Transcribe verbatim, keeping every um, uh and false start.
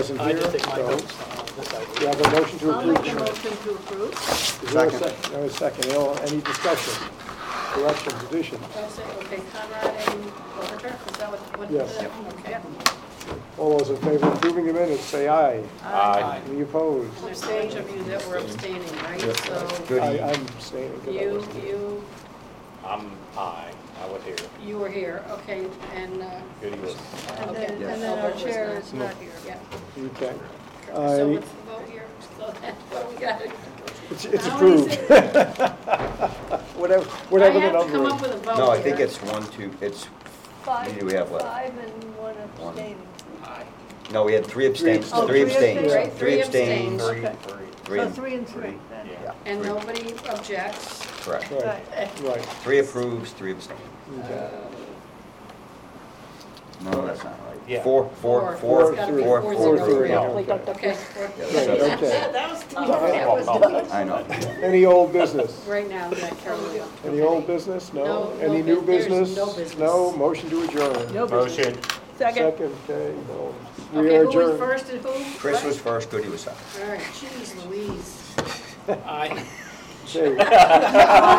wasn't I here, did take my so notes on this you idea. have a motion to I'll approve. make a motion to approve. Is there a Second. sec- there is a second? Any- Any discussion, corrections, additions? That's it, okay, Conrad and Overturf, is that what? what- Yes. Okay. All those in favor of approving the minutes, say aye. Aye. Any opposed? There's a bunch of you that were abstaining, right? So Good. I- I'm abstaining. 'cause I you, wasn't here. you, I'm aye, I was here. you were here, okay, and, uh, Goody was. And okay. then, Yes. and then our Albert was chair not. is not here. Yeah. Okay. Uh, So any- what's the vote here? So that's what we got. It's it's How many approved. is it? Whatever, I whatever the have to number come is. up with a vote No, I think here. it's one, two, it's, Five, many do we have left? five and one One. abstaining. Aye. no, we had three abstains, Oh, three three abstains, abstains. Right, three three abstains. abstains. Three, Okay. three. Three So and- three and three, then. Yeah. And three. nobody objects. Correct. Right, Right. right. Three approves, three abstain. Okay. No, that's not right. Yeah. Four, four, Four. four, It's gotta be four, four, four, zero, three. three. Yeah. Okay, Yeah, Right, that's- okay. that was tough. That was Well, done. I know. Any old business? Right now, yeah, Carolina. Any old business? No? No, no Any new bus- there's business? no business. No? Motion to adjourn? No business. Motion. Second. Second, okay, no. We Okay, are who was adjourned. first and who? Chris What? was first, Goody was second. All right, jeez Louise. Aye. Okay.